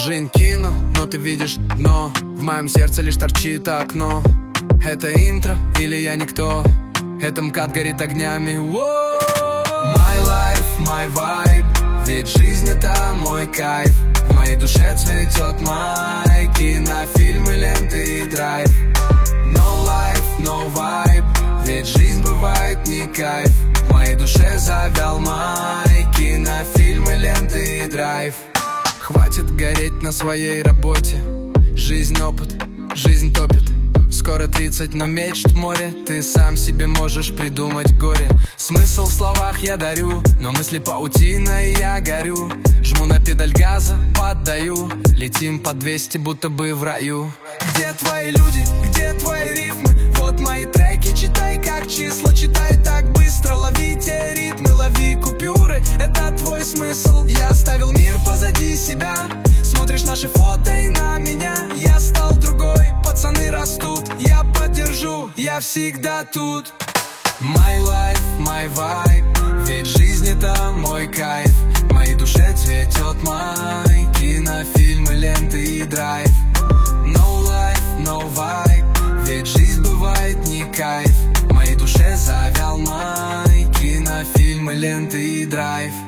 Жизнь кино, но ты видишь дно. В моем сердце лишь торчит окно. Это интро или я никто? Это МКАД горит огнями. My life, my vibe. Ведь жизнь это мой кайф. В моей душе цветет май. Кинофильмы, ленты и драйв. No life, no vibe. Ведь жизнь бывает не кайф. В моей душе завял май. Кинофильмы, ленты и драйв. Хватит гореть на своей работе. Жизнь опыт, жизнь топит. Скоро 30, но мечт море. Ты сам себе можешь придумать горе. Смысл в словах я дарю, но мысли паутина, и я горю. Жму на педаль газа, поддаю. Летим по 200, будто бы в раю. Где твои люди, где твои рифмы? Вот мои треки, читай как числа. Читай так быстро, лови те ритмы. Лови купюры, это твой смысл. Я оставил мир позади себя. Смотришь наши фото и на меня. Я стал другой, пацаны растут. Я поддержу, я всегда тут. My life, my vibe. Ведь жизнь это мой кайф. В моей душе цветет май. Кинофильмы, ленты и драйв. No life, no vibe. Ведь жизнь бывает не кайф. В моей душе завял май. Кинофильмы, ленты и драйв.